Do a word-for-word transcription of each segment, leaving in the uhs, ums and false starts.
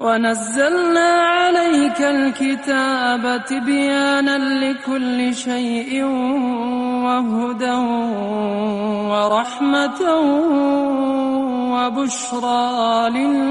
ونزلنا عليك الكتاب تبيانا لكل شيء وهدى ورحمة وبشرى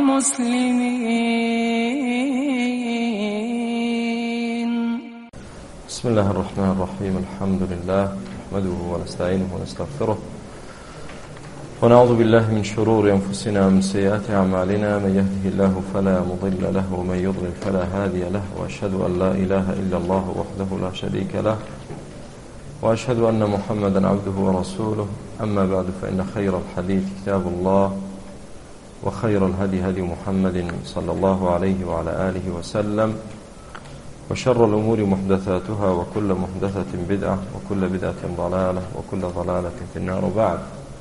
للمسلمين. بسم الله الرحمن الرحيم. الحمد لله نحمده ونستعينه ونستغفره ونعوذ بالله من شرور أنفسنا ومن سيئات أعمالنا. من يهده الله فلا مضل له ومن يضلل فلا هادي له، وأشهد أن لا إله إلا الله وحده لا شريك له، وأشهد أن محمدا عبده ورسوله. أما بعد، فإن خير الحديث كتاب الله، وخير الهدي هدي محمد صلى الله عليه وعلى آله وسلم، وشر الأمور محدثاتها، وكل محدثة بدعة، وكل بدعة ضلالة، وكل ضلالة في النار. بعد،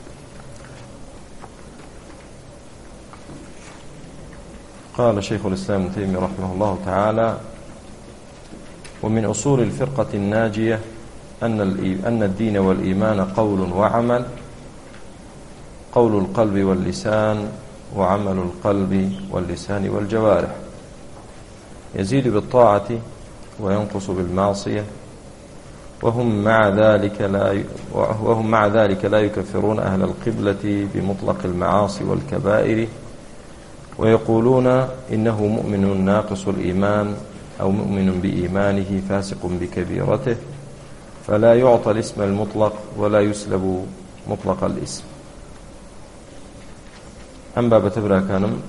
قال شيخ الإسلام ابن تيمية رحمه الله تعالى: ومن أصول الفرقة الناجية أن الدين والإيمان قول وعمل، قول القلب واللسان، وعمل القلب واللسان والجوارح، يزيد بالطاعة وينقص بالمعصية، وهم مع ذلك لا وهم مع ذلك لا يكفرون أهل القبلة بمطلق المعاصي والكبائر، ويقولون إنه مؤمن ناقص الإيمان أو مؤمن بإيمانه فاسق بكبيرته، فلا يعطى الاسم المطلق ولا يسلب مطلق الاسم. أم باب تبرا كانم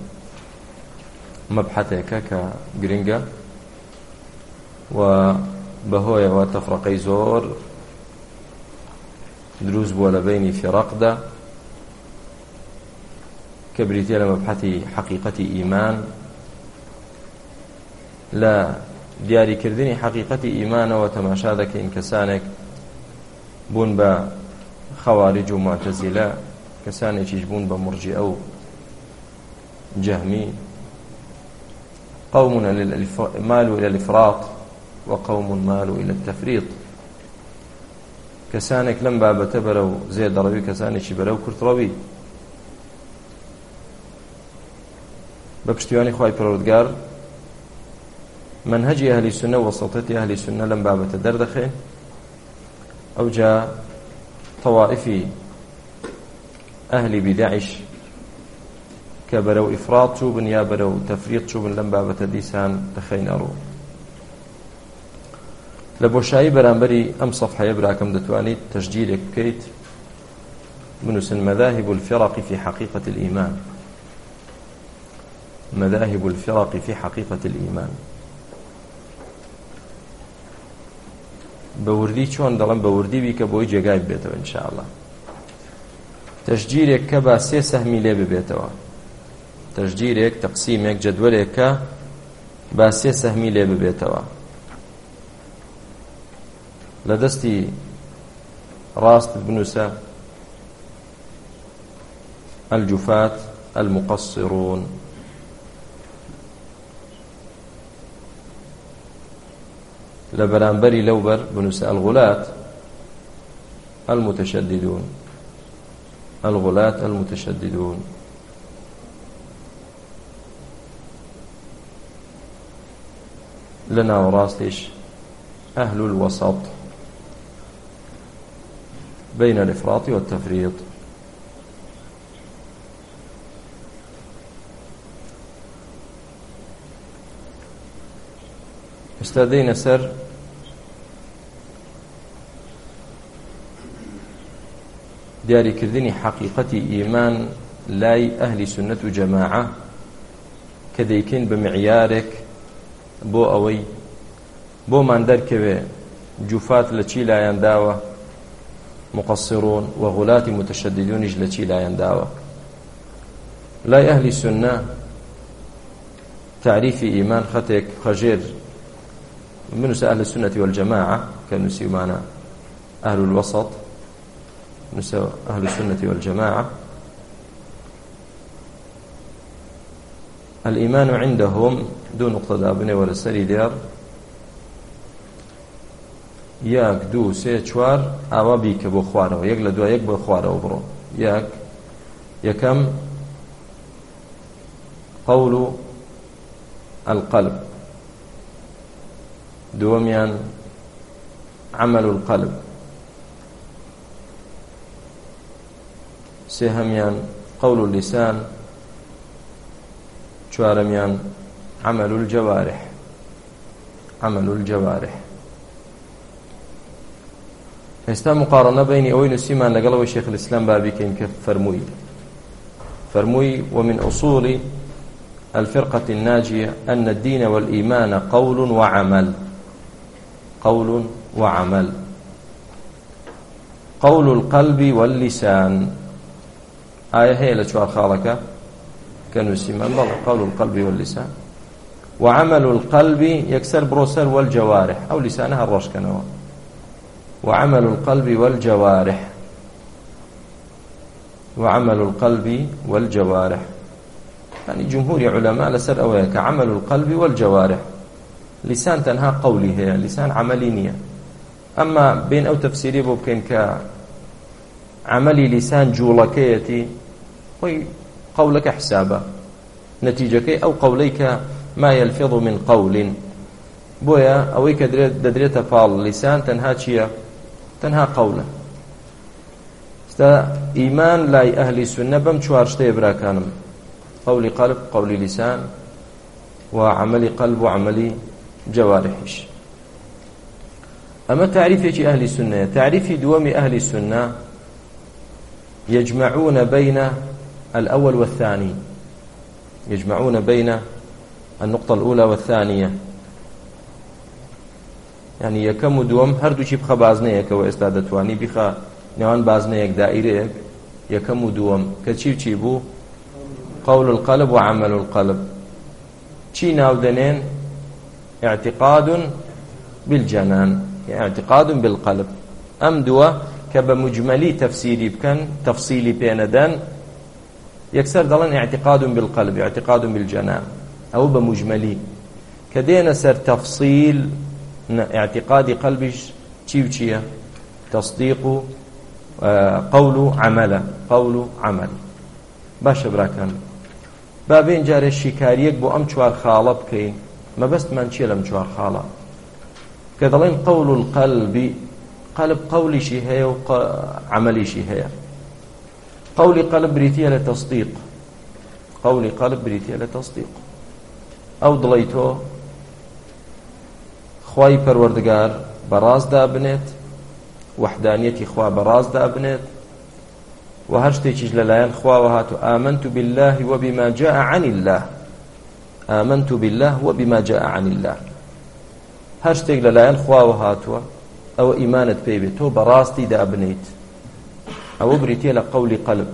مبحثك كجرينجا وبهوية وتفرقي زور دروز بولا بيني في رقدة كبريتي لمبحثي حقيقة إيمان، لا دياري كردني حقيقة إيمان وتماشادك إنكسانك بون بخوارج ومعتزلة، كسانك يجبون بمرجئة أو جهمي، قوم مالوا إلى الإفراط وقوم مالوا إلى التفريط. كسانك لم باب تبرو زيد روي، كسانك يبرو كرت روي. بپشتیوانی خوای پروردگار منهج أهل السنة وسطية أهل السنة لم بابة دردخه أو جاء طوائف أهل بدعش كبروا إفراط شوبن يا بروا تفريط شوبن لم بابة ديسان دخين أرو لبوشاي برانبري أم صفحة يبرا كم دتواني تسجيلك كيت منسن مذاهب الفرق في حقيقة الإيمان. مذاهب الفرق في حقيقة الإيمان. بوردي چون دلم بوردي بيك بوي جاي بيتو إن شاء الله. تسجيلك كبا سي سهمي لي ببيتو، تسجيلك تقسيمك جدولك با سي سهمي لي ببيتو. لدستي راست بنوسا الجفاة المقصرون، لبرانبري لوبر بنوس الغلاة المتشددون، الغلاة المتشددون. لنا وراستش أهل الوسط بين الإفراط والتفريط. استاذين سر دياري كردني حقيقة إيمان لاي أهل سنة جماعة كديكين بمعيارك بو أوي بو من دركب جفات لشي لا ينداوى مقصرون وغلاة متشددون لشي لا ينداوى. لاي أهل سنة تعريف إيمان خطك خجير من أهل السنة والجماعة كنسي معنا أهل الوسط، نسى أهل السنة والجماعة. الإيمان عندهم دون اقتضاء بني ولا سري ديار یەک دوو سێ چوار ئاوا بیکە بۆ خوارەوە، یەک لە دوای یەک بۆ خوارەوە بڕۆ. یەک یەکەم قەول و القلب، دووەمیان عمل القلب، سێهەمیان قول اللسان، چوارەمیان عمل الجوارح. عمل الجوارح. ئێستا مقارنە بینی ئەوەی نووسیمان لەگەڵەوەی شێخ الإسلام بابیکەین کە فەرمووی فەرمووی ومن أصول الفرقة الناجية أن الدين والإيمان قول وعمل. قول وعمل. قول القلب واللسان آية هي لشوار خالك كانوا يسمى قول القلب واللسان، وعمل القلب يكسر بروسر والجوارح أو لسانها الرش كانوا، وعمل القلب والجوارح. وعمل القلب والجوارح يعني جمهور علماء لسر أويك عمل القلب والجوارح. لسان تنها قولي هي لسان عملي نية، أما بين أو تفسيري بوبكين كعملي لسان جولكيتي وي قولك حسابا نتيجك أو قوليك ما يلفظ من قول بويا أويك ددريت فال لسان تنها شيء تنها قولا. ستا إيمان لاي أهل السنة بم شوارشتي براكانم قولي قلب قولي لسان وعملي قلب وعملي جوارحش. أما تعريف أهل السنة تعريف دوام أهل السنة يجمعون بين الأول والثاني، يجمعون بين النقطة الأولى والثانية، يعني يكم دوام هردو شي بخا بازنيك وإستادتواني بخا نوان بازنيك دائريك يكم دوام كتشيب تشيبو قول القلب وعمل القلب. شي ناودنين اعتقاد بالجنان يعني اعتقاد بالقلب. أم دوا كبمجملي تفسيري بكن تفصيلي بيندان يكسر دلن اعتقاد بالقلب اعتقاد بالجنان أو بمجملي كدينا سر تفصيل اعتقاد قلبش شي وشيا تصديق آه قول عمل قول عمل. باش براكن بابين جاري الشكاريك بو أم چوار خالة بكين ما بس من چي لم چوار خالة كدلين قول القلب قلب قولي شي هي وعملي شي هي. قولي قلب بريتيا لتصديق قولي قلب بريتيا لتصديق أو ضليتو خواي پروردگار براز دابنت وحدانيتي خوا براز دابنت وهرشتي چيج للايان خوا وهاتو آمنت بالله وبما جاء عن الله آمنت بالله وبما جاء عن الله هرشتي للايان خوا وهاتو أو إيمانت بيبي تو براستي دابنيت أو بريتي لقول قلب.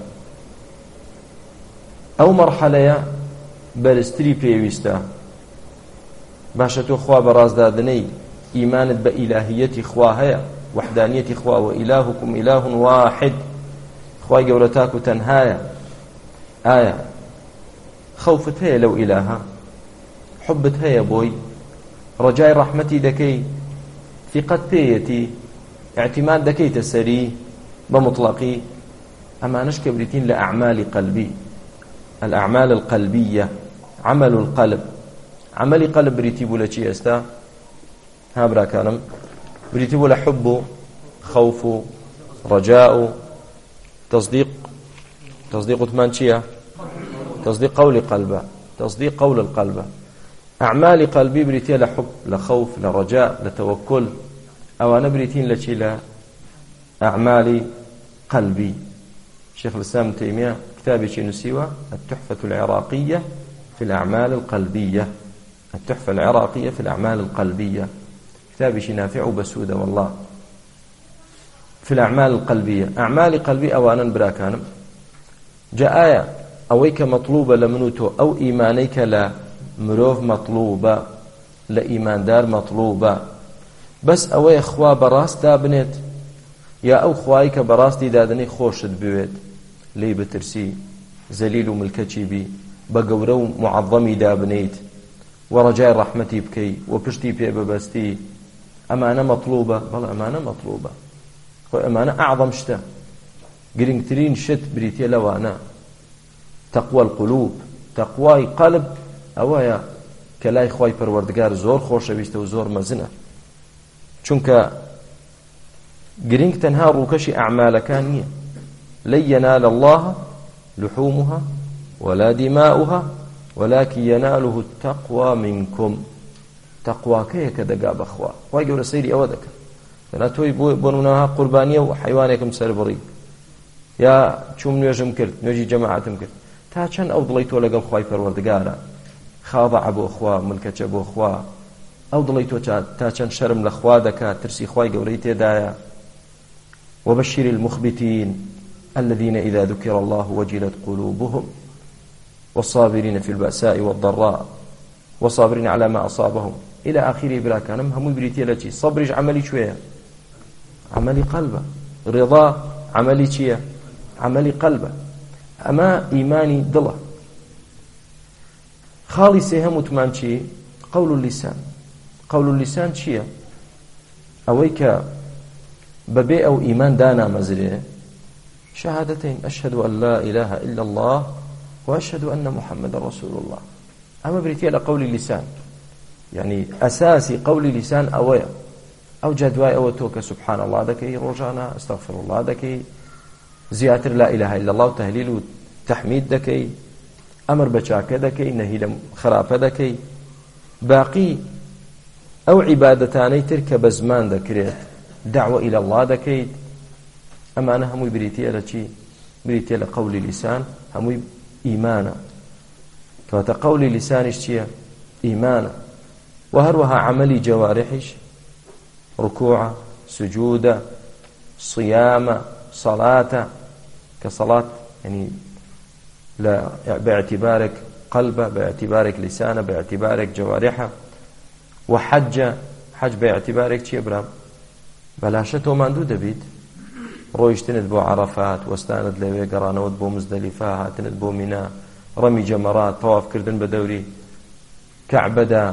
أو مرحلة برستري بيويستا باشتو خوا براز دادني إيمانت بإلهية خواها وحدانية خوا وإلهكم إله واحد خواي جورتاكو تنهايا آية خوفت هي لو إلها حبت هي بوي رجاء رحمتي دكي ثقت بيتي اعتماد دكي تسري بمطلقي. أما نشك بريتين لأعمال قلبي الأعمال القلبية عمل القلب. عمل قلب بريتي بولا شي استا هابرا كانم بريتي بولا حب خوف رجاء تصديق تصديق ثمان شيء تصديق قول قلبه تصديق قول القلب. أعمال قلبي بريتي لحب لخوف لرجاء لتوكل أو أنا بريتين لشي لأعمال قلبي. شيخ الإسلام تيمية كتابي شي نسيوه التحفة العراقية في الأعمال القلبية. التحفة العراقية في الأعمال القلبية كتابي شي نافع بسودة والله في الأعمال القلبية. أعمال قلبي أوانا براكانم جاء آية أويك مطلوبة لمنوتو أو إيمانيك لا مروف مطلوبة لإيمان دار مطلوبة بس أوي خوا براس دابنت يا أو خوايك براس دي دادني خوشت بويت لي بترسي زليل ملكتي بي بقورو معظمي دابنيت ورجاء رحمتي بكي وبشتي بي ببستي. أمانة مطلوبة بل أمانة مطلوبة أمانة أعظم شتا قرنكترين شت بريتيا لوانا تقوى القلوب تقوى قلب أويا کە لای خۆی پەروەردگار زۆر خۆشەویستە و زۆر مەزنە، چونکە گرنگ تەنها ڕووکەشی ئەعمالەکان نییە. لن ينال الله لحومها ولا دماؤها ولكن يناله التقوى منكم. تەقواکەیە کە دەگا بەخوا. خی گەورە سەیری ئەوە دەکەن، لەنا تۆی بۆ نمونەها قوربانیە و حیوانێکم سەربڕی یا چوم نوێژم کرد، نوێژی جەماعەتم کرد، تا چەند ئەو دڵی تۆ لەگەڵ خی پەروەردگارە خاضع بۆ خوا، ملکەچە بۆ خوا، ئەو دڵی تۆ تا چەند شەرم لە خوا دەکات، ترسی خی گەورەی تێدایە. وبشر المخبتين الذين إذا ذكر الله وجلت قلوبهم والصابرين في البأساء والضراء والصابرين على ما أصابهم إلى آخره. بلا كانم هم بريتي لتي صبرج عملي شوية، عملي قلبه، رضا عملي شيء، عملي قلبه، أما إيماني ضله. خالصي هم تمانشي قول اللسان. قول اللسان شيء أويك ببيع أو إيمان دانا مزري شهادتين أشهد أن لا إله إلا الله وأشهد أن محمد رسول الله. أما بريتي على قول اللسان، يعني أساسي قول اللسان أويا أو جدواي أو توك سبحان الله دكي، رجانا استغفر الله دكي، زياتر لا إله إلا الله وتهليل وتحميد دكي، أمر بشاكة دكي، نهي خرافة دكي، باقي أو عبادتاني ترك بزمان دكريت، دعوة إلى الله دكيت. أما أنا هموي بريتي على شيء، بريتي على قول اللسان هموي إيمانا، كواتا قول لسان اشتيا إيمانا، وهروها عملي جوارحش، ركوع سجود صيام صلاة، كصلاة يعني لا باعتبارك قلبه، باعتبارك لسانه، باعتبارك جوارحه. وحج حج باعتبارك شي برام بلاشته ماندو دبيت رويشتند بو عرفات وستاند لوي قرانود بو مزدلفه هاتند بو منى رمي جمرات طواف كردن بدوري كعبة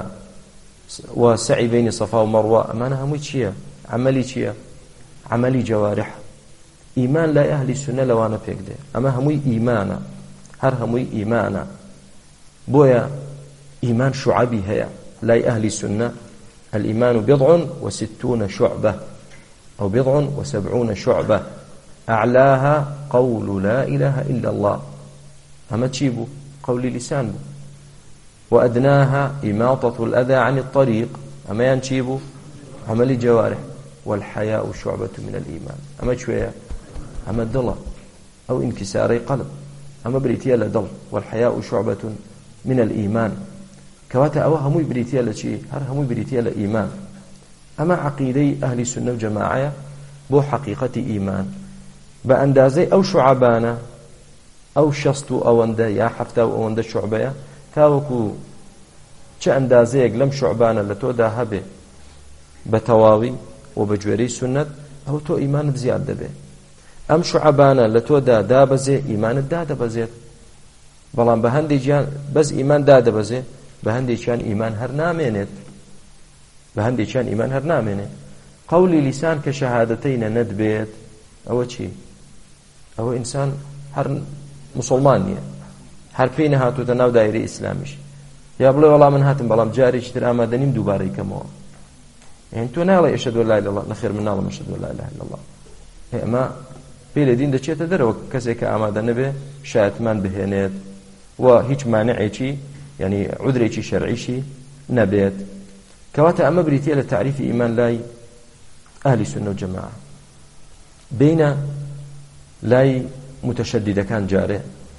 وسعي بين صفا ومروة. أمانة هموي شيء عملي شيء عملي جوارح. إيمان لا أهل السنة لو أنا فيك ده، أما هموي إيمانا، هر هموي إيمانا بويا إيمان شعبي هيا. لا أهل السنة الإيمان بضع وستون شعبة أو بضع وسبعون شعبة، أعلاها قول لا إله إلا الله، أما تشيبوا قول لسان بو. وأدناها إماطة الأذى عن الطريق، أما ينشيبوا عمل جوارح. والحياء شعبة من الإيمان، أما شوية أما الضلع أو انكساري قلب، أما بريتيا لضل. والحياء شعبة من الإيمان، كواتا أو هموي بريتيا لشي، هر هموي بريتيا لإيمان. أما عقيدي أهل السنة والجماعة بو حقيقة إيمان بأندازي أو شعبانا أو شستو أو أندا يا حفتا أو أندا شعبية تاوكو چه أندازيك لم شعبانا لتو دا هبه بتواوي وبجوري سنة أو تو إيمان بزيادة به. أم شعبانا لتو دا دا بزي إيمان دا دا بزيت، بلان بهندي جان بز إيمان دا دا بزي، بهندي جان إيمان هر نامينت، بهندي جان إيمان هر نامينت. قولي لسان كشهادتين ند بيت أو چي أو إنسان هر مسلمانية هر پێی نەهاتوتە ناو دایرەی ئیسلامیش، یا بڵێ وەڵام من هاتم بەڵام جارێکی تر ئامادە نیم دووبارەی کەمەوە. یعنی تۆ ناڵێ ئەشهەدو ئەن لا ئیلاها ئیلەڵڵاه، نەخێر من ناڵێم ئەشهەدو ئەن لا ئیلاها ئیلەڵڵاه. ئەمە پێی لە دین دەچێتە دەرەوە کەسێک کە ئامادە نەبێ شایەتمان بهێنێت و هیچ مانعێکی یعنی عودرێکی شەرعیشی نەبێت. کەواتە ئەمە بریتیە لە تعریفی ئیمان لای ئەهلی سونە و جەماعە. بینە لای متشددەکان جارێ،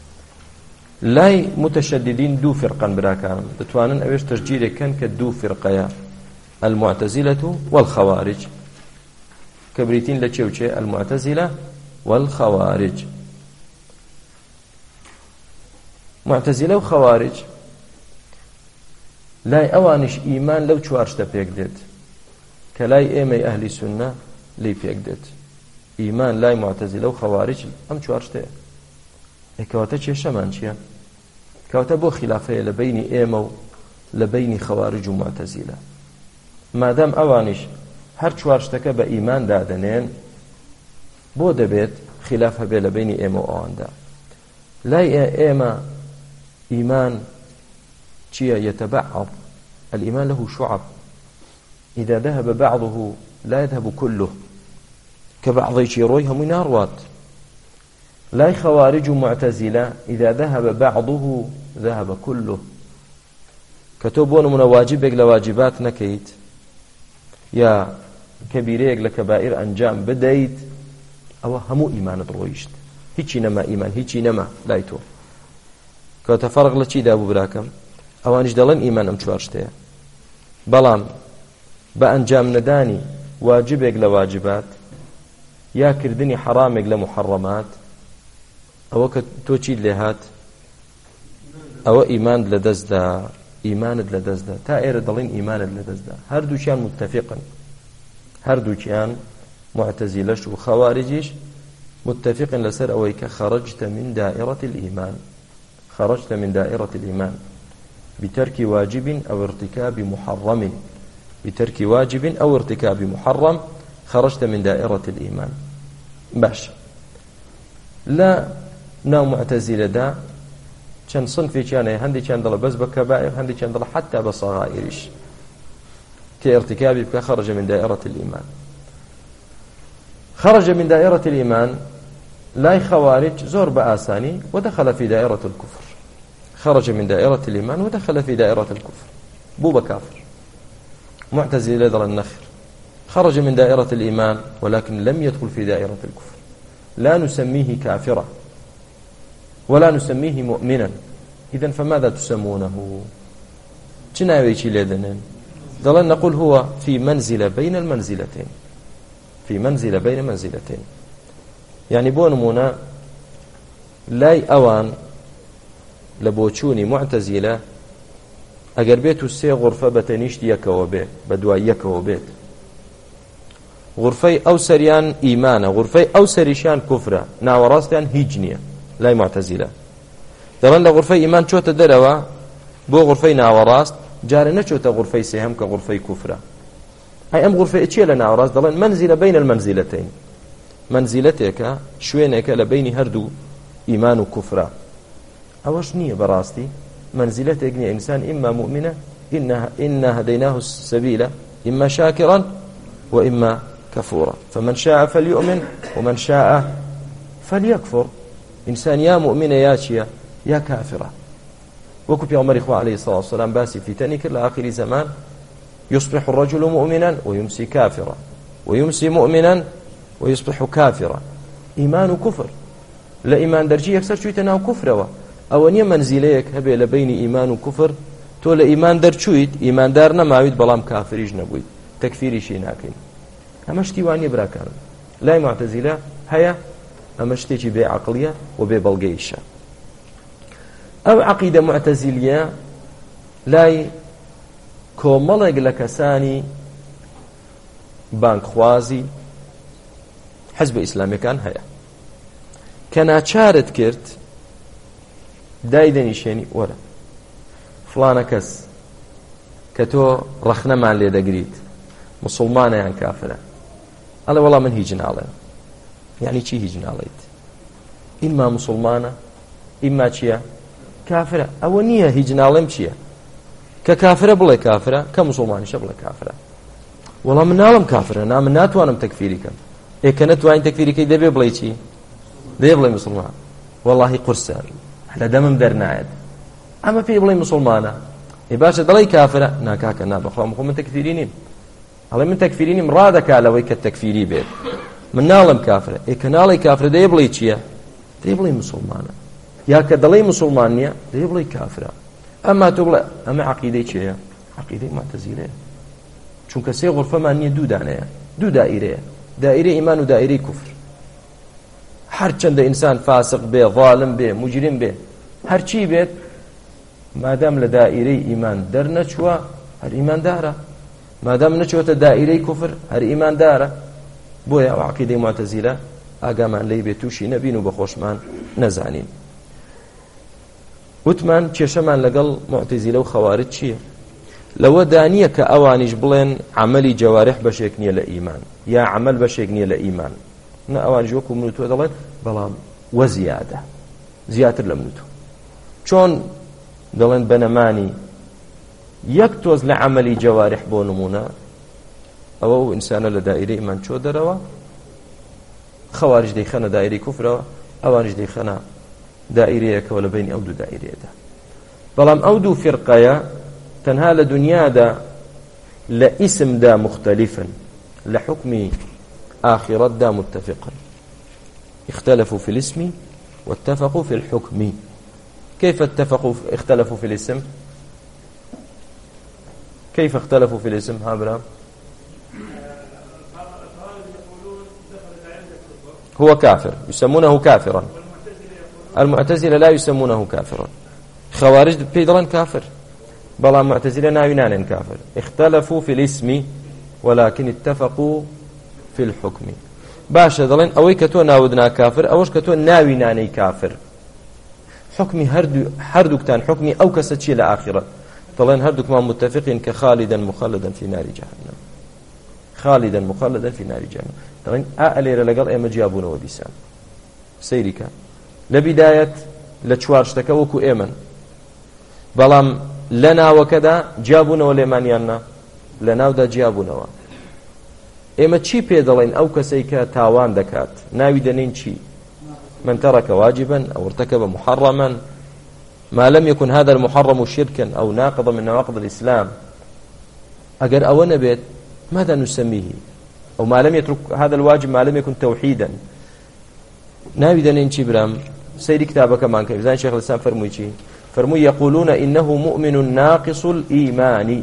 لای متشددين دو فرقا براكان دتوانن اويش تشجير كان كدو فرقيا المعتزلة والخوارج. كبريتين لتشوشي المعتزلة والخوارج. معتزلة وخوارج لاي اوانش ايمان لو چوارشتا پێک دێت کە لای ئێمەی ئەهلی سونە لی پێک دێت. ئیمان لای معتزلە و خەوارج ئەم چوارشتەیە. کەواتە کێشەمان چییە؟ کەواتە بۆ خلافەیە لە بینی ئێمە و لە بینی خەوارج و معتەزیلە. مادام ئەوانیش هەر چوار شتەکە بە ئیمان دادەنێن، بۆ دەبێت خلاف هەبێ لە بینی ئێمە و ئەواندا. لای ئێمە ئیمان چییە؟ یەتەبەعەض الإيمان له شعب، إذا ذهب بعضه لا يذهب كله، كبعضي شيروي هم ناروات. لا خوارج معتزلة إذا ذهب بعضه ذهب كله. كتبون من واجبك لواجبات نكيت يا كبيريك لكبائر أنجام بديت أو همو إيمان ضرويشت هيچي نما إيمان هيچي نما لايتو كتفرق لشي دابو براكم أوانش دلن إيمان أم چوارشتيا بلام بأنجام نداني واجبك لواجبات يا كردني حرامك لمحرمات أو كتوشي لهات أو إيمان لدزدا إيمان لدزدا تائر دلين إيمان لدزدا هردو كان متفقا هردو كان معتزلش وخوارجش متفق لسر أويك خرجت من دائرة الإيمان خرجت من دائرة الإيمان بترك واجب أو ارتكاب محرم بترك واجب أو ارتكاب محرم خرجت من دائرة الإيمان. باش لا ناو معتزلة دا كان صنفي كان هندي كان ضل بس بكبائر هندي كان ضل حتى بصغائرش كارتكابي بك خرج من دائرة الإيمان. خرج من دائرة الإيمان لا خوارج زور بآساني ودخل في دائرة الكفر. خرج من دائرة الإيمان ودخل في دائرة الكفر بو بكافر. معتزلة ذل النخر خرج من دائرة الإيمان ولكن لم يدخل في دائرة الكفر. لا نسميه كافرا ولا نسميه مؤمنا. إذن فماذا تسمونه؟ شنا يويشي لذنين ظلنا نقول هو في منزلة بين المنزلتين في منزلة بين منزلتين. يعني بونمونا لاي أوان لبوچوني معتزلة اگر بيتو سي غرفة بتنيشت يكو بيت بدوا يكو بيت غرفي أو سريان إيمانا غرفي أو سريشان كفرة ناوراستان هيجنية لاي معتزلة دلن غرفي إيمان شو تدروا بو غرفي ناوراست جارنا شو تغرفي سهم كغرفي كفرة أي أم غرفة إتشي لناوراست دلن منزلة بين المنزلتين منزلتك شوينك لبين هردو إيمان وكفرة أوش نية براستي منزلتك نية إنسان إما مؤمنة إنها إنا هديناه السبيل إما شاكرا وإما كفورا فمن شاء فليؤمن ومن شاء فليكفر. إنسان يا مؤمنة يا شيا يا كافرة. وكب يا عمر إخوة عليه الصلاة والسلام باسي في تنك لآخر زمان يصبح الرجل مؤمنا ويمسي كافرا ويمسي مؤمنا ويصبح كافرا. إيمان كفر لا إيمان درجي يكسر شوي تناو كفر أو أن منزليك هبه لبين إيمان وكفر تولى إيمان درشويت إيمان دارنا ماويد بلام كافريج نبويد تكفيري شي ناكين. أمشتي واني براكان لا معتزلة هيا أمشتي بي عقلية وبي بلغيشة أو عقيدة معتزلية لاي كوملق لكساني بانك خوازي حزب إسلامي كان هيا كان أشارت كرت دايدني شيني ولا فلانة كس كتو رخنا مع اللي دقريت مسلمانة يعني كافرة قال والله من هيجن عليه يعني چی هيجن عليت إما مسلمانة إما چيا كافرة أو نية هيجن عليهم چيا ككافرة بلا كافرة كمسلمانة بلا كافرة والله من نعلم كافرة أنا من ناتوانم تكفيري كم إيه كانت وين تكفيري كي دبي بلا چي دبي بلا مسلمان والله قرصان على دمم درناعد أما في بلا مسلمانة إيه باشا دلي كافرة ناكاكا نابخوا مخو من تكفيرينيم على من تكفيرينيم رادك على ويك التكفيري بيت من نالم كافرة إيه كنالي كافرة دي بلا چيا دي بلا مسلمانة يا كدلي مسلمانية دي بلا كافرة أما تبلا أما عقيدة چيا عقيدة معتزلة چونك سي غرفة مانية دو دانية دو دائرة دائرة إيمان ودائرة كفر هر چند إنسان فاسق به ظالم به مجرم به هر چی بيت ما دام لدائرة إيمان در نچوا هر إيمان داره ما دام نچوت دائرة كفر هر إيمان داره بويا عقيدة معتزلة أقامان لي بيتوشي نبين وبخوشمان نزانين وتمان چشمان لقل معتزلة وخوارج چيه لو دانية كأوانيش بلين عملي جوارح بشيكنية لإيمان يا عمل بشيكنية لإيمان نا أوانيش وكو منوتو دلين بلام وزيادة زيادة لمنوتو چون دلين بنماني یەک تۆز لە عەمەلی جەوارح بۆ نمونە ئەوە و ئینسانە لە دائیرەی ئیمان چۆ دەرەوە، خەوارج دەیخەنە دائیرەی کوفرەوە، ئەوانش دەیخەنە دائیرەیەکەوە لە بینی ئەو دوو دائیرەیەدا. بەڵام ئەو دوو فرقەیە تەنها لە دنیادا لە ئیسمدا مختلفن، لە حکمی ئاخرەتدا متفقن. اختلفوا في الاسم واتفقوا في الحكم. كيف اتفقوا اختلفوا في الاسم؟ كيف اختلفوا في الاسم هابرام؟ هو كافر، يسمونه كافرا. المعتزلة لا يسمونه كافرا. خوارج بيدرا كافر، بلا معتزلة ناوينان كافر. اختلفوا في الاسم ولكن اتفقوا في الحكم. باشا دلين اوي كتو ناودنا كافر اوش كتو ناويناني كافر. حكمي هردو هردو كتان حكمي او كستشي لآخرة دلين هردو كمان متفقين كخالدا مخلدا في نار جهنم. خالدا مخلدا في نار جهنم. دلين االير لقل ايما جابون وديسان سيريكا لبداية لچوارشتكا وكو ايمن بلام لنا وكذا جابون وليمانيانا لنا ودا جابون ئێمە چی پێ دەڵێن ئەو کەسەی کە تاوان دەکات ناوی دەنین چی؟ من ترك واجبا أو ارتكب محرما ما لم يكن هذا المحرم شركا أو ناقضا من نواقض الإسلام. أجر أو نبيت ماذا نسميه؟ أو ما لم يترك هذا الواجب ما لم يكن توحيدا ناوي دەنین چی برام؟ سير كتابك كمان كيف زين شيخ الإسلام فرموي چی؟ فرموي يقولون إنه مؤمن ناقص الإيمان،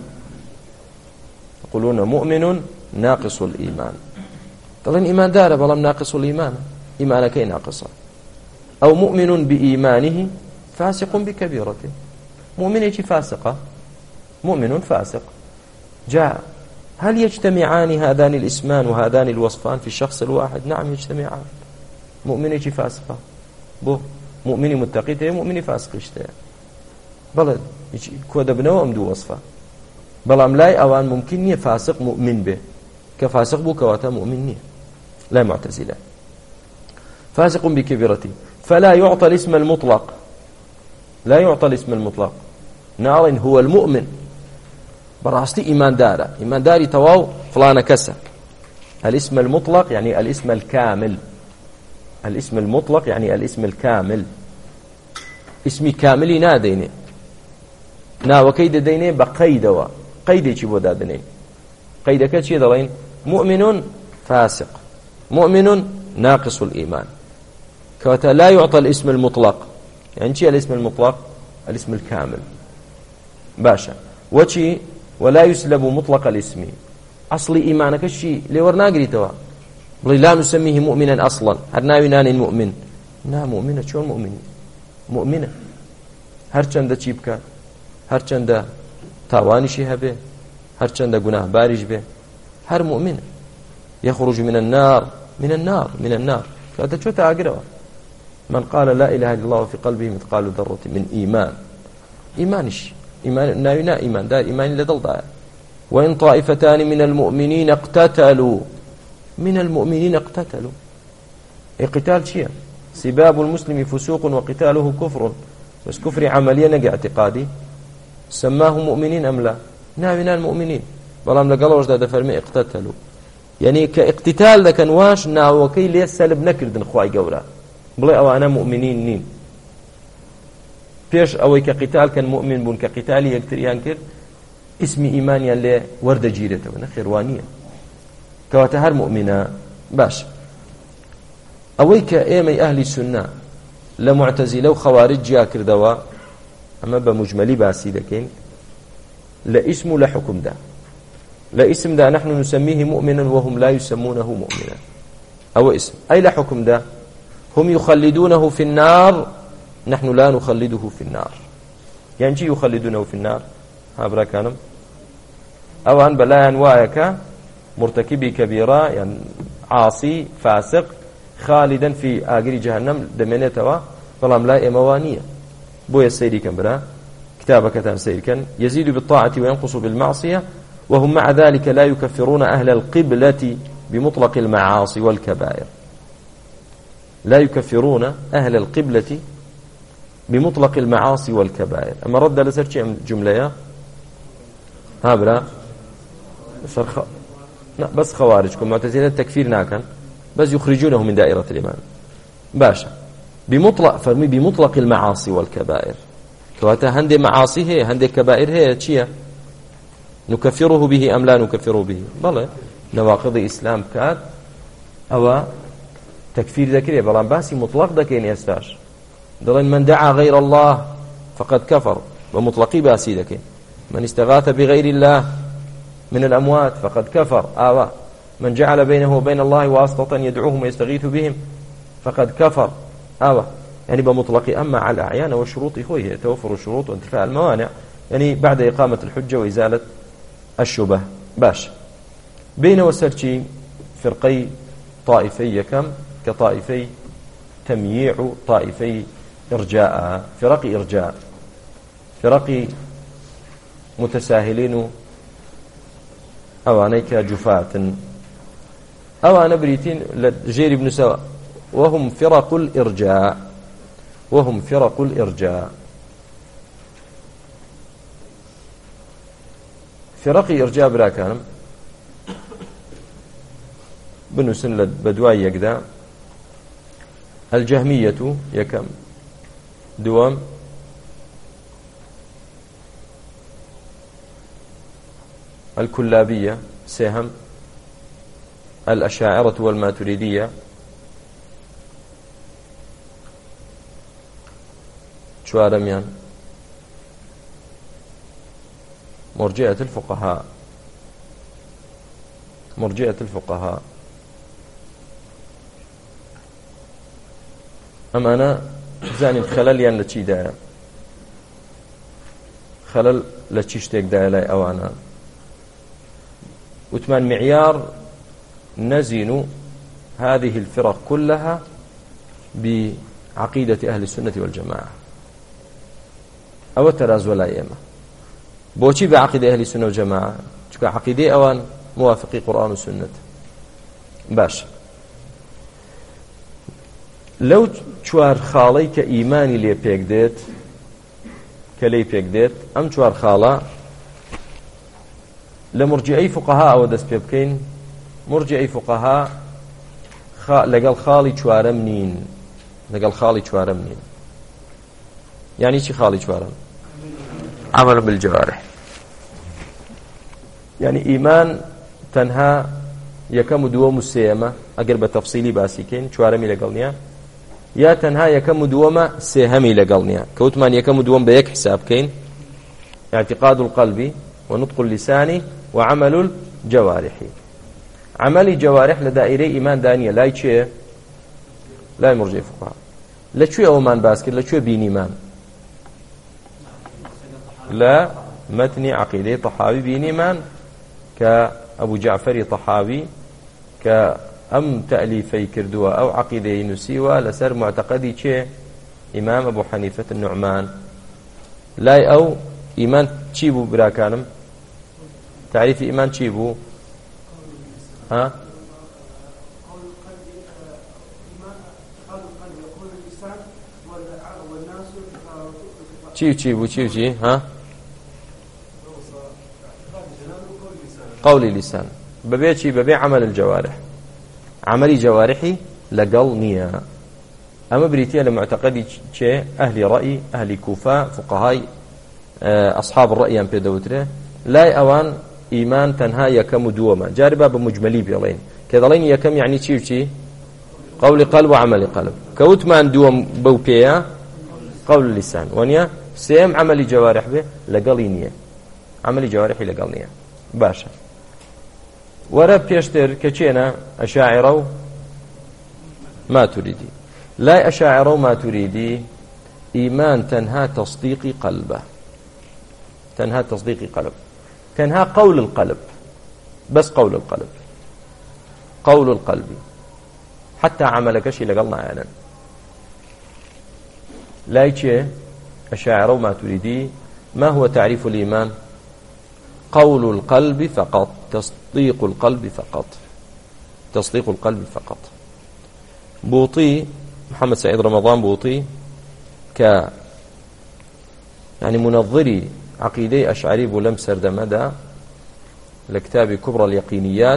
يقولون مؤمن ناقص الإيمان. طبعا إيمان دار بلام ناقص الإيمان، إيمانك ناقصة. أو مؤمن بإيمانه فاسق بكبيرته، مؤمن يجي فاسقة، مؤمن فاسق. جاء هل يجتمعان هذان الاسمان وهذان الوصفان في الشخص الواحد؟ نعم يجتمعان. مؤمن يجي فاسقة بو مؤمن متقي مؤمن فاسق يشتهي بلد كود ابنه أم دو وصفة بلام لاي أوان ممكن نية فاسق مؤمن به كفاسق بو كواتا مؤمن نية لا معتزلة. فاسق بكبيرته فلا يعطى الاسم المطلق، لا يعطى الاسم المطلق. نار هو المؤمن براستي إيمان دارة، إيمان داري تواو فلان كسا. الاسم المطلق يعني الاسم الكامل، الاسم المطلق يعني الاسم الكامل. اسمي كاملي ناديني نا وكيد ديني بقيدوا قيدي چي بودا دني قيدك چي دلين مؤمن فاسق مؤمن ناقص الإيمان. كواتا لا يعطى الاسم المطلق، يعني چي الاسم المطلق؟ الاسم الكامل باشا. وچي ولا يسلب مطلق الاسم، أصل إيمانك الشيء لورنا قريتوا لا نسميه مؤمنا أصلا هرناوينان المؤمن نا مؤمنة شو المؤمن مؤمنة هرچند چی بکات هرچند تاوانشی هبه هرچند گناه بارش به هر مؤمن يخرج من النار من النار من النار. فهذا شو تعقروا من قال لا إله إلا الله في قلبه مثقال ذرة من إيمان، إيمانش إيمان ناوينا إيمان دار إيمان لدل دار. وإن طائفتان من المؤمنين اقتتلوا، من المؤمنين اقتتلوا، قتال شيء سباب المسلم فسوق وقتاله كفر، بس كفر عمليا نقع اعتقادي سماه مؤمنين أم لا؟ ناوينا المؤمنين بلام لقالوا وجد فرمي اقتتلوا، يعني كاقتتال لكن واش ناو وكي ليس سلب نكردن خواي قولا بلا أو أنا مؤمنين نين فيش أو كقتال كان مؤمن بون كقتالي يكتر ينكر اسم إيمانيا اللي ورد جيرته ونخيروانية كواتهر مؤمنة باش. أويك إيمي أهل السنة لمعتزلة وخوارج جاء كردوا أما بمجملي باسي لكن لا اسم لا حكم ده، لا اسم ده نحن نسميه مؤمنا وهم لا يسمونه مؤمنا، أو اسم أي لا حكم ده هم يخلدونه في النار نحن لا نخلده في النار. يعني شي يخلدونه في النار هابرا كانم أو أن بلايان وايكا مرتكبي كبيرة يعني عاصي فاسق خالدا في آقر جهنم دمينتوا فلام لا إموانية بويا السيري كان برا كتابك كتاب سيري كان يزيد بالطاعة وينقص بالمعصية وهم مع ذلك لا يكفرون أهل القبلة بمطلق المعاصي والكبائر، لا يكفرون أهل القبلة بمطلق المعاصي والكبائر. أما رد لسرش جملة ها برا خ... بس خوارجكم معتزلة التكفير ناكن بس يخرجونه من دائرة الإيمان باشا بمطلق فرمي بمطلق المعاصي والكبائر كواتا هندي معاصي هي هندي كبائر هي تشيا نكفره به أم لا نكفره به بلى نواقض إسلام كات أو تكفير ذكري بلان باسي مطلق ذكين يستاش دلين من دعا غير الله فقد كفر ومطلقي باسي ذكين من استغاث بغير الله من الأموات فقد كفر آوى من جعل بينه وبين الله واسطة يدعوهم ويستغيث بهم فقد كفر آوى يعني بمطلق. أما على الأعيان والشروط هي توفر الشروط وانتفاء الموانع يعني بعد إقامة الحجة وإزالة الشبه باش بين وسرشي فرقي طائفي كم كطائفي تمييع طائفي إرجاء فرق إرجاء فرق متساهلين أوانيك جفاة أوان بريتين لجير بن سواء وهم فرق الإرجاء وهم فرق الإرجاء فرق إرجاء برا كانم بنسن بدواي يقدا الجهمية يكم دوام الكلابية سهم الأشاعرة والماتريدية شوارميان مرجئة الفقهاء مرجئة الفقهاء أم أنا زاني خلل ين لشي دايا خلل لشي شتيك دايا لاي أوانا وثمان معيار نزن هذه الفرق كلها بعقيدة أهل السنة والجماعة أو التراز ولا يما بوشي بعقيدة أهل السنة والجماعة عقيدة أوان موافقي قرآن والسنة باش لو چوار خاڵەی کە ئیمانی لێ پێک دێت کە لێی پێک دێت ئەم چوار خاڵە لە مرجئەی فقەها ئەوە دەست پێ بکەین مرجئەی فقەها لەگەڵ خاڵی چوارەم نین لەگەڵ خاڵی چوارەم نین یعنی چی خاڵی چوارەم عمل بالجوارح يعني إيمان تنها يكم دوم السيمة أقرب بتفصيلي باسيكين شوارمي لقلنيا يا تنها يكم دوما سيهمي لقلنيا كوتمان يكم دوم بيك حساب كين اعتقاد القلب ونطق اللسان وعمل الجوارح عمل الجوارح لدائري إيمان دانية لا يشي لا يمرجع فقهاء لا شو أومان باسكت لا شو بين إيمان لا متني عقيدة طحاوي بين إيمان كأبو جعفر طحاوي كأم تأليفي كردوا أو عقيدة نسيوا لسر معتقدي شيء إمام أبو حنيفة النعمان لا أو إيمان تشيبو براكانم تعريف إيمان تشيبو ها تشيو تشيبو تشيو تشي ها قولي لسان ببيتي ببيع عمل الجوارح عملي جوارحي لقل نية أما بريتيا لمعتقدي شيء أهل رأي أهل كوفة فقهاء أصحاب الرأي أم بيدوتره لا أوان إيمان تنها يكم دوما جاربا بمجملي بيلين كذلين يكم يعني شيء شيء قول قلب وعمل قلب كوتمان دوم بوبيا قول اللسان ونيا سيم عملي جوارح به لقل نية عملي جوارحي لقل نية باشا ورا بيشتر كچينا أشاعرة ما تريدي لا أشاعرة ما تريدي إيمان تنهى تصديق قلبه تنهى تصديق قلب تنهى قول القلب بس قول القلب قول القلب حتى عملك شيء لقلنا عينا لا يشي أشاعرة ما تريدي ما هو تعريف الإيمان قول القلب فقط تصديق القلب فقط تصديق القلب فقط بوطي محمد سعيد رمضان بوطي ك يعني منظري عقيدة أشعري بولم سرد مدى لكتاب كبرى اليقينيات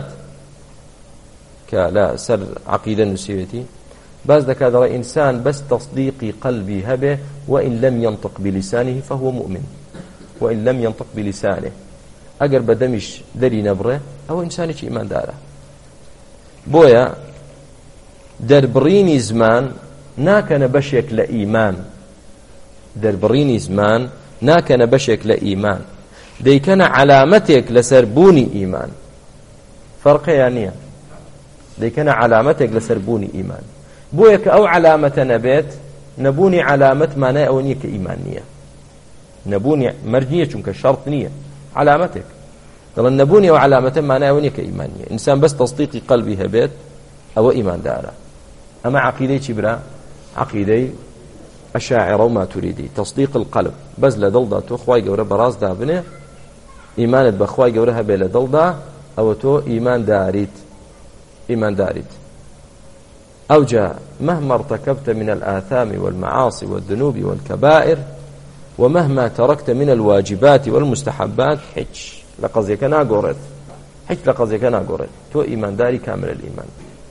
كلا سر عقيدة نسيتي باز دكاد رأي إنسان بس تصديقي قلبي هبه وإن لم ينطق بلسانه فهو مؤمن وإن لم ينطق بلسانه أجر بدمش دري نبره أو إنسان إيمان داره بويا دربريني زمان ناكن بشك لإيمان دربريني زمان ناكن بشك لإيمان دي كان علامتك لسربوني إيمان فرق يعني دي كان علامتك لسربوني إيمان بويك أو علامة نبات نبوني علامة ما نأوني كإيمانية نبوني مرجية چونك شرط نية علامتك طبعا نبوني وعلامة ما نأوني كإيمانية إنسان بس تصديق قلبي هبات أو إيمان داره أما عقيدة كبرى عقيدة الشاعر وما تريدي تصديق القلب بس لدلدا تو خواي جورا براس دابنه إيمانت بخواي جورها بلا دلدا أو تو إيمان داريت إيمان داريت أو جاء مهما ارتكبت من الآثام والمعاصي والذنوب والكبائر ومهما تركت من الواجبات والمستحبات حج لقد كنا قرد حج لقد كنا قرد تو إيمان داري كامل الإيمان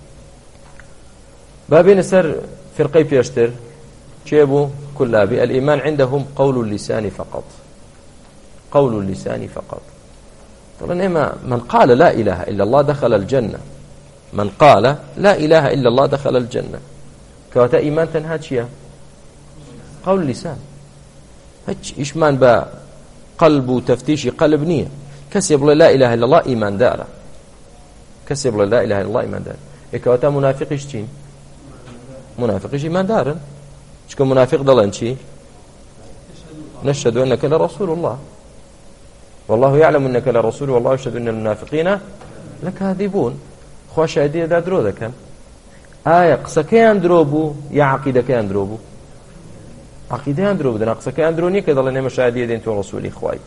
بابين سر فرقي بيشتر شيبو كلابي الإيمان عندهم قول اللسان فقط قول اللسان فقط طبعا إما من قال لا إله إلا الله دخل الجنة من قال لا إله إلا الله دخل الجنة كواتا إيمان تنهاد شيا قول اللسان هج إشمان با قلب وتفتيش قلب نية كسب لا إله إلا الله إيمان داره كسب لا إله إلا الله إيمان داره كواتا منافق يشتين منافق إيمان دارن شكون منافق ضلن شي نشهد أنك لرسول الله والله يعلم أنك لرسول والله يشهد أن المنافقين لكاذبون خوا شهدية دا درو دكن آية قسكيان دروبو يا عقيدة كيان دروبو عقيدة دروبو دنا قسكيان دروني كذا لنا شهدية دين تو رسولي خواي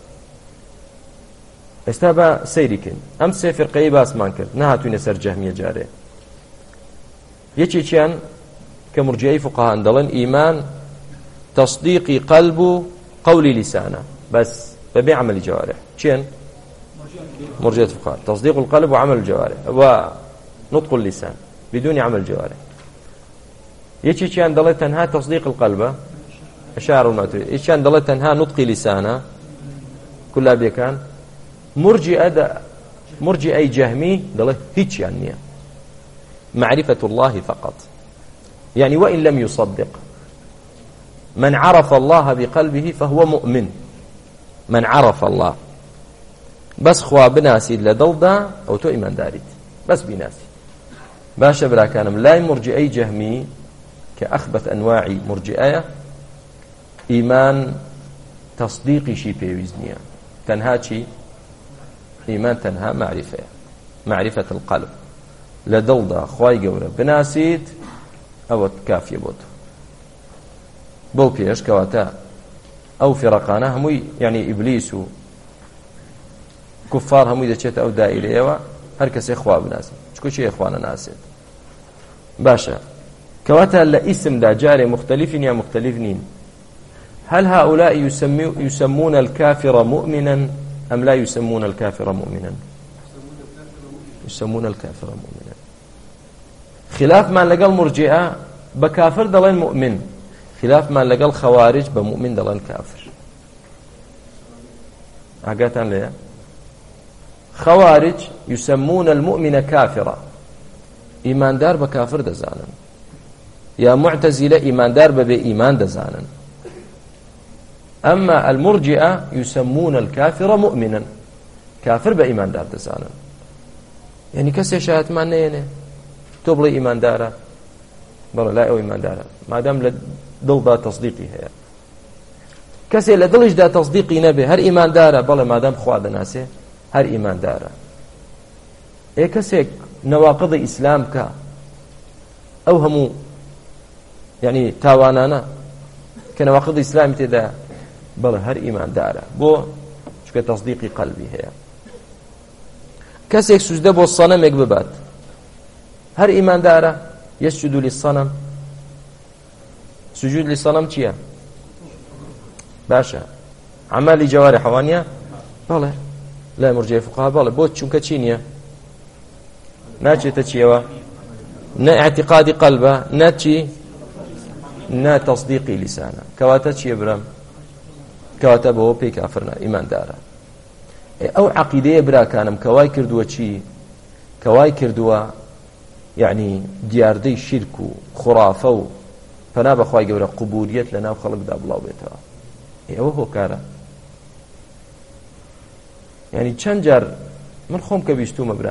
استابا سيركن أم سفر قيبا اسمان كرد نهاتو نسر جهمية جاري يچي چيان كمرجئي فقهاء دلن إيمان تصديقي قلبه قولي لسانه بس ببيعمل الجوارح چين مرجئة فقهاء تصديق القلب وعمل الجوارح ونطق اللسان بدون عمل الجوارح يجي كان دلت تنها تصديق القلب أشعر الماتريد يجي كان دلت تنها نطق لسانه كلها بيكان مرجئة مرجئي جهمي دلت هيك يعني معرفة الله فقط يعني وإن لم يصدق من عرف الله بقلبه فهو مؤمن من عرف الله بس خوا بناسي لدلدا أو تو إيمان داريت بس بناسي باشا بلا كانم لا مرجئي جهمي كأخبث أنواع مرجئية إيمان تصديقي شي بيوزنيا تنها شي إيمان تنها معرفة معرفة القلب لدلدا خواي قورة بناسيت أو كافية بوت بو بيش كواتا أو فرقانا هموي يعني إبليس كفار هموي دچێت أو دائرة هر كسي إخوة بناسي شكو شي إخوانا ناسيت باشا كواتا لإسم دا جاري مختلفين يا مختلفين هل هؤلاء يسمي يسمون الكافر مؤمنا أم لا يسمون الكافر مؤمنا يسمون الكافر مؤمنا خلاف ما لقى المرجئة بكافر دلين مؤمن خلاف ما لقى الخوارج بمؤمن دلين كافر عقاتان ليه خوارج يسمون المؤمن كافرا إيمان دار بكافر دزانا يا معتزلة إيمان دار ببي إيمان دزانا أما المرجئة يسمون الكافر مؤمنا كافر بإيمان دار دزانا يعني كسي شاهد ما نينه تبلي إيمان داره بلا لا أو إيمان داره ما دام لدل دا تصديقي هي كسي لدلش دا تصديقي نبي هر إيمان داره بلا ما دام خواد ناسه هر إيمان داره إيه كسي نواقض إسلام كا أو همو يعني تاوانانا كنواقض إسلام تدا بلا هر إيمان داره بو شكا تصديقي قلبي هي كسي سجده بو الصنم يقببات هر إيمان داره يسجد للصنم سجود للصنم چيا باشا عمل جوارح وانيا بله لا مرجئة فقهاء بەڵێ بۆ چونکە چی نییە ناچێتە چیەوە نە اعتقادی قەلبە نەچی نا تصديقي لسانا كواتا چیە برام كواتا بەوە پێی کافرنا ئیماندارە ئەو عەقیدەیە براکانم کەوای کردووە چی کەوای کردووە یعنی دیاردەی شرک و خوڕافە و پەنا بەخوای گەورە قبولیەت لە ناو خەڵکدا بڵاو بێتەوە ئەوە هۆکارە یعنی چەند جار من خۆم کە بیستومە برا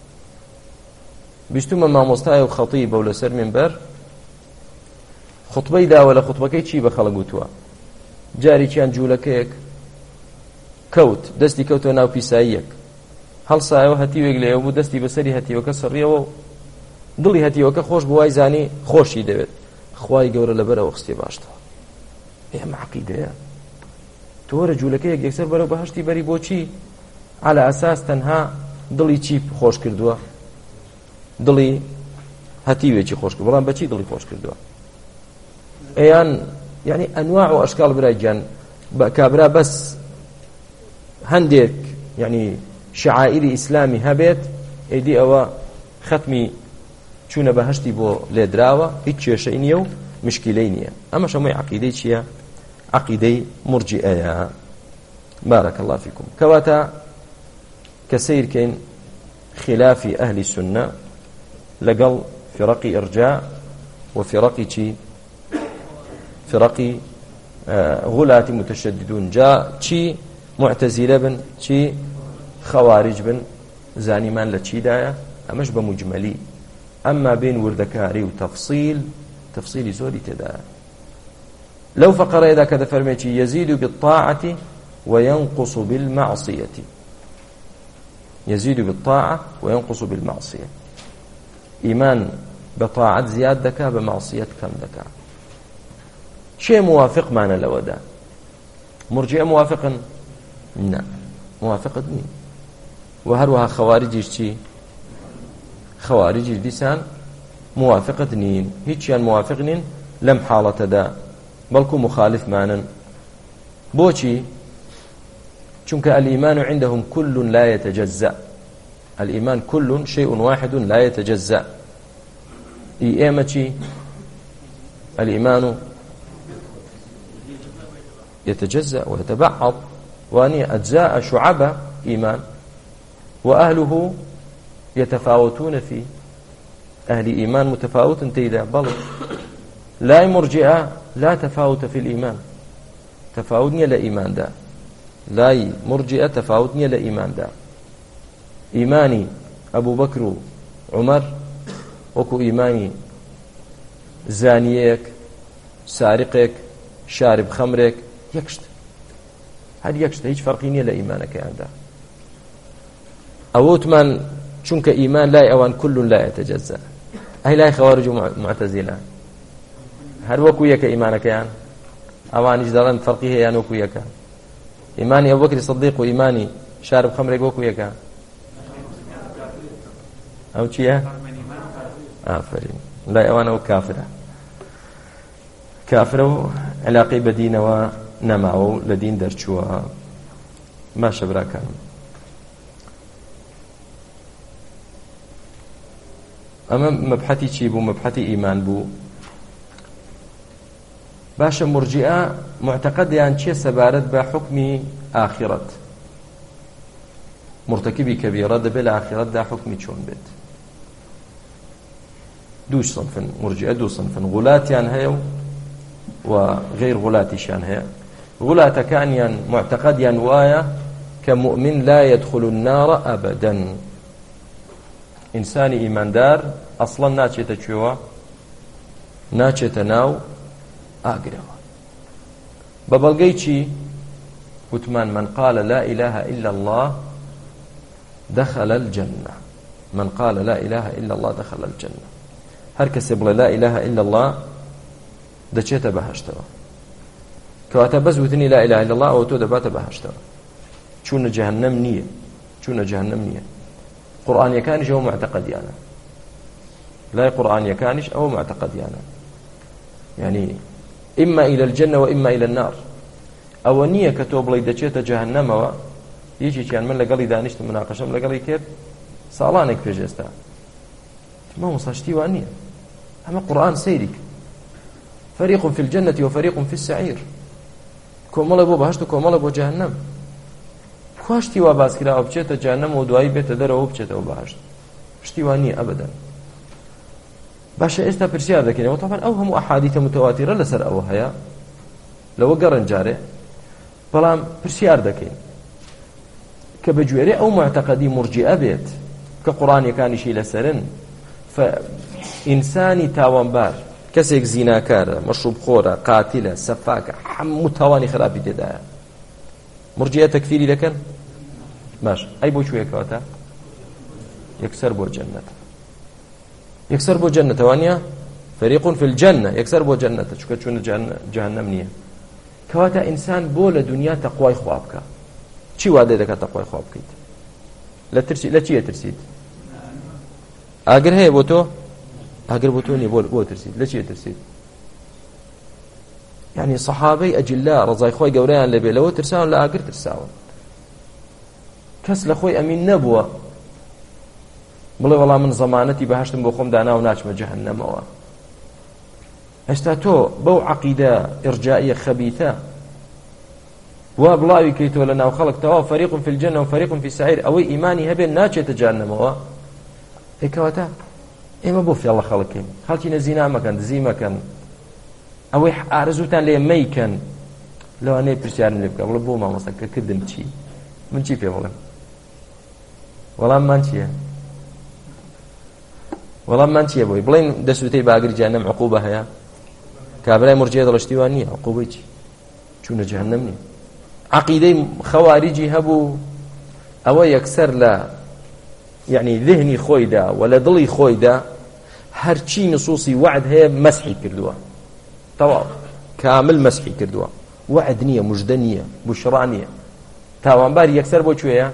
بیستومە مامۆستای و خەتیب بەو لەسەر منبەر خوتبەی داوە لە خوتبەکەی چی بە خەڵک گوتووە جارێکیان جوولەکەیەک کەوت دەستی کەوتەوە ناو پیساییەک هەڵسایەوە هەتیوێک لێەوە بوو دەستی بەسەری هەتیوەکە سڕیەوە دڵی هەتیوەکە خۆش بووای زانی خۆشی دەوێت خوای گەورە لەبەرەوە خستێ باشتەوە ئێمە عەقیدەیە تۆ وەرە جوولەکەیەک یەکسەر بەرەو بەهەشتی بەری بۆچی على ئەساس تەنها دڵی چی خۆش کردووە دڵی هەتیوێکی خۆش کرد بەڵام بەچی دڵی خۆش کردووە ئەیان یعنی ئەنواع و ئەشکال برای گیان کابرا بەس هەندێک یعنی شعائری ئیسلامی هەبێت ئیدی ئەوە ختمی چوونە بەهەشتی بۆ لێدراوە هیچ کێشەی نییە و مشکلەی نییە ئەمەش هەمووی عەقیدەی چییە عەقیدەی مرجئەیە بارك الله فيكم كواتا كسير كين خلاف أهل السنة لقل فرق إرجاء وفرق چي فرق آه غلاة متشددون جاء چي معتزلة بن چي خوارج بن زاني من لچي دايا أمش بمجملي أما بين وردكاري وتفصيل تفصيل زوري تدايا لو فقر إذا كذا فرميتي يزيد بالطاعة وينقص بالمعصية يزيد بالطاعة وينقص بالمعصية إيمان بطاعة زياد دكا بمعصية كم دكا شيء موافق معنا لودا مرجئة موافقا لا موافقة مين وهروها خوارج شي خوارج لسان موافقة نين هيك يعني موافق نين لم حالة دا بلكو مخالف معنا بوشي چونك الإيمان عندهم كل لا يتجزأ الإيمان كل شيء واحد لا يتجزأ إيامتي الإيمان يتجزأ ويتبعض وأني أجزاء شعب إيمان وأهله يتفاوتون فيه أهل إيمان متفاوت تيدا بل لا مرجئة لا تفاوت في الإيمان تفاوتني لإيمان دا لا مرجئة تفاوتني لإيمان دا إيماني أبو بكر عمر وكو إيماني زانيك سارقك شارب خمرك يكشت هذا يكشت هيج فرقيني لإيمانك عنده أوت من چونك إيمان لا أوان كل لا يتجزأ أي لا خوارج معتزلة هل وكو يك إيمانك يعني أوان إجدالان فرقيه يعني وكو يك إيماني أبو بكر الصديق وإيماني شارب خمرك وكو يك أو چيا آفرين لا أوان أو كافرة كافرة علاقي بدين ونمعو لدين درشوها ما شبرا كان أما مبحثي چی بو مبحثي إيمان بو باشا مرجئة معتقد يعني چه سبارت بحكم آخرة مرتكبي كبيرة بلا آخرة دا حكم چون بيت دوش صنفا مرجئة دو صنفا غلاة يعني هيو وغير غلاة شان هي غلاة كان يعني معتقد يعني وايا كمؤمن لا يدخل النار أبدا إنساني إيماندار أصلا ناچێتە کوێوە ناچێتە ناو ئاگرەوە بە بەڵگەی چی وتمان من قال لا إله إلا الله دخل الجنة من قال لا إله إلا الله دخل الجنة هەر کەسێ بڵێ لا إله إلا الله دەچێتە بەهەشتەوە کەواتە بەس وتنی لا إله إلا الله ئەوە تۆ دەباتە بەهەشتەوە چوونە جەهەنەم نییە چوونە جەهەنەم نییە قورئانیەکانیش ئەوە معتەقەدیانە لا قرآن يكانش أو معتقد يعني يعني إما إلى الجنة وإما إلى النار أو نية كتوب ليدشيت جهنم یەکێکیان من لەگەڵی دانیشتم مناقەشەم لەگەڵی کرد ساڵانێک پێش ئێستا مامۆستا شتی وان نییە ئەمە قورئان سەیری کرد فەریق في الجنة وفريق في السعير کۆمەڵە بۆ بەهەشت و کۆمەڵە بۆ جەهەنەم خوا شتی وا باس کراوە بچێتە جەهەنەم و دوایی بێتە دەرەوە بچێتەوە بەهەشت شتی وان نییە ئەبەدەن باشە ئێستا پرسیار دەکەینەوە طبعا ئەو هەموو ئەحادیثە متەواتیرە لەسەر ئەوە هەیە لەوە گەڕنجارێ بەڵام پرسیار دەکەین کە بەگوێرەی ئەو معتەقەدی مرجئە بێت کە قورئانیەکانیشی لەسەرن ئینسانی تاوانبار کەسێک زیناکارە مەشروبخۆرە قاتیلە سەفاکە هەموو تاوانی خراپی تێدایە مرجئە تەکفیری دەکەن باش ئەی بۆ کوێکەوەتە یەکسەر بۆ جەننەت یەکسەر بۆ جەننەتە وانە فەریق في الجنة یەکسەر بۆ جەننەتە چونکە چوونە جەهەنەم نییە کەواتە ئینسان بۆ لە دنیا تەقوای خوا بکە چی وا لێ دەکات تەقوای خوا بکەیت لە ترسی لە چیە ترسیت ئاگر هەیە بۆ تۆ ئاگر بۆ تۆ نییە بۆ بۆ ترسیت لە چیە ترسیت یعنی سەحابەی ئەجلا ڕەزای خۆی گەورەیان لەبێ لەوە ترساون لە ئاگر ترساون کەس لە خۆی ئەمین نەبووە بڵێ وەڵام من زەمانەتی بەهەشتم بۆ خۆم دانا و ناچمە جەهەنەمەوە هێستا تۆ بەو عەقیدە ئیرجائیە خەبیثە وا بڵاوی کەیتەوە لە ناو خەڵکتەوە فەریق في الجنة وفەریق في السعير ئەوەی ئیمانی هەبێ ناچێتە جەهەنەمەوە ئێکەواتە ئێمە بۆ فێڵە خەڵکین خەڵکی نەزینا مەکەن دزی مەکەن ئەوەی ئارەزوتان لێ مەیکەن لەوانەیە پرسیارم لێ بکە بڵێ بۆ مامۆستا کە کردم چی من چی پێ بڵێم وەڵاممان چییە وەڵاممان چییە بۆی بڵێن دەسوتەی باگری جەهەنەم عقوبە هەیە کابرای مرجئە دەڵێ شتی وان نییە عقوبەی چی چوونە جەهەنەم نییە عەقیدەی خەواریجی هەبوو ئەوە یەکسەر لە یعنی ذهنی خۆیدا و لە دڵی خۆیدا هەرچی نصوصی وعد هەیە مەسحی کردووە تەواو کامل مەسحی کردووە وعد نییە موژدە نییە بوشڕا نییە تاوانباری یەکسەر بۆ کوێیە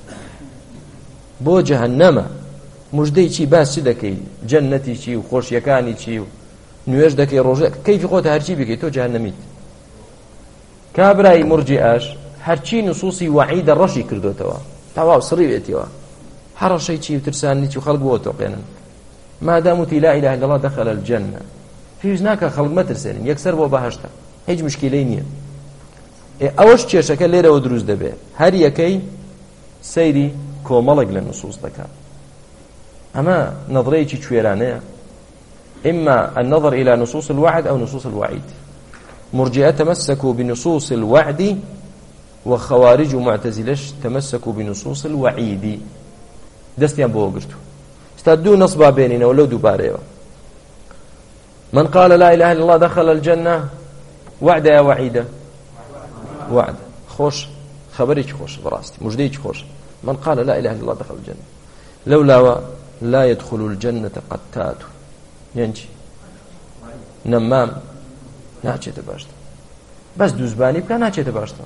بۆ جەهەنەمە موژدەی چی باس چی دەکەی جەننەتی چی و خۆشیەکانی چی و نوێژ دەکەی ڕۆژە کەیفی خۆتە هەرچی بکەیت تۆ جەهەنەمیت کابرای مرجئەش هەرچی نصوصی وعیدە ڕەشی کردوتەوە تەواو سڕیوێتیەوە هەر ڕەشەی چی و ترسانی چی و خەڵک بۆ تۆقێنن مادام وتی لا إله إلا الله دخل الجنة پێویست ناکە خەڵک مەترسێنن یەکسەر بۆ بەهەشتە هیچ مشکلەی نییە ئەوەش کێشەکە لێرەوە دروست دەبێت هەر یەکەی سەیری کۆمەڵێک لە نصوص دەکات ئەمە نظرەیەکی کوێرانەیە إما النظر إلى نصوص الوعد أو نصوص الوعيد مرجئة تمسكوا بنصوص الوعد وخوارج معتزلة تمسكوا بنصوص الوعيد دستيان بۆ گرتو استدو نصب بيننا ولو دوباره من قال لا إله إلا الله دخل الجنة وعد يا وعيدة وعد خوش خبرك خوش براستي مجديك خوش من قال لا إله إلا الله دخل الجنة لولا لا يدخل الجنة قتات ينجي نمام ناچێتە باشتر بەس دووزبانی بکە ناچێتە باشتر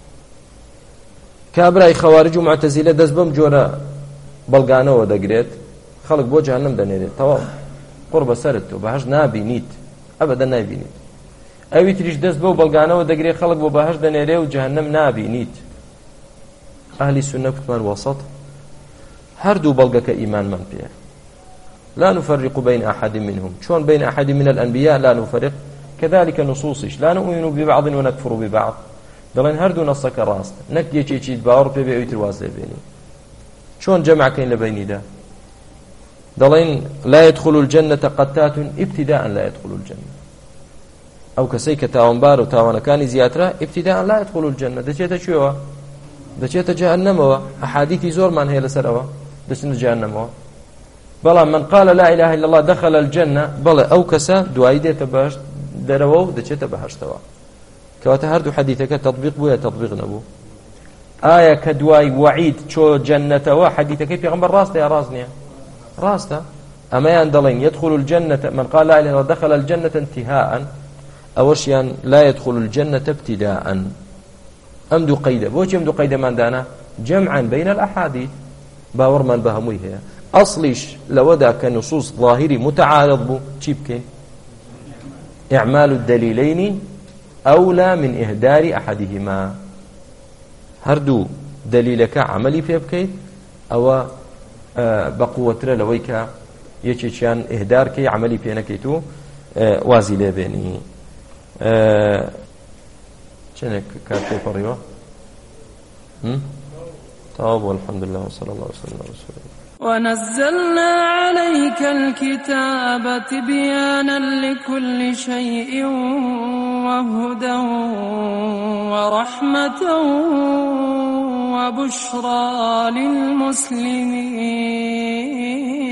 کابرای خەوارج و معتەزیلە دەست بەم جۆرە بەڵگانەوە دەگرێت خەڵک بۆ جەهەنەم دەنێرێت تەواو قڕ بەسەرت تۆ بەهەشت نابینیت ئەبەدەن نابینیت ئەوی تریش دەست بەو بەڵگانەوە دەگرێت خەڵک بۆ بەهەشت دەنێرێ و جەهەنەم نابینیت ئەهلی سونە کوتمان وەسەط هەردوو بەڵگەکە ئیمانمان پێیە لا نفرق بين أحد منهم شون بين أحد من الأنبياء لا نفرق كذلك نصوصش لا نؤمن ببعض ونكفر ببعض دلين هردو نصك راست نك يجي باور بي بي ترواز بيني شون جمع كاين لبيني ده دلين لا يدخل الجنة قتات ابتداء لا يدخل الجنة أو كسيك تاوانبار وتاوان كان زياترا ابتداء لا يدخل الجنة دجيت شو دجيت جهنم أحاديث زور من هي لسروا دسن جهنم بلا من قال لا إله إلا الله دخل الجنة بلا أو كسا دعايدة تباش دروا دچێتە بەهەشتەوە کەواتە هەردوو حەدیثەکە تطبیق بوو یا تطبیق نەبوو ئایا کە دوای وعید چۆ جەنەتەوە حەدیثەکەی پێغەمبەر ڕاستە یا ڕاست نییە ڕاستە ئەمەیان دەڵێن يدخل الجنة من قال لا إله إلا الله دخل الجنة انتهاء ئەوەشیان لا يدخل الجنة ابتداء ئەم دوو قەیدە بۆچی ئەم دوو قەیدەمان دانا جمعا بين الأحاديث باوەڕمان بە هەمووی هەیە ئەسڵیش لەوەدا کە نصوص ظاهری متعارض بوو چی بکەین إعمال الدليلين أولى من إهدار أحدهما هردو دلیلەکە عملی پێ بکەیت ئەوە بەقووەترە لەوەی کە یەکێکیان ئێهدارکەی عملی پێ نەکەیت و وازی لێبێنی. چنێک کار پێپەڕیوە تەواو بوو. الحەمدولله وصلی الله وسلم على رسول الله. ونزلنا عليك الكتاب تبيانا لكل شيء وهدى ورحمة وبشرى للمسلمين.